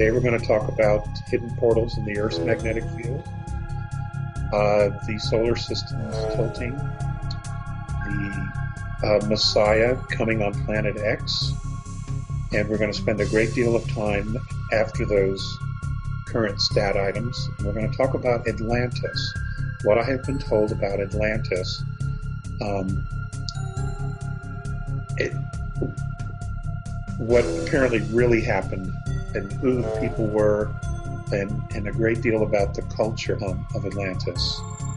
Today we're going to talk about hidden portals in the Earth's magnetic field, the solar system's tilting, the Messiah coming on planet X, and we're going to spend a great deal of time after those current stat items. And we're going to talk about Atlantis, what I have been told about Atlantis. What apparently really happened and who the people were, and a great deal about the culture of Atlantis.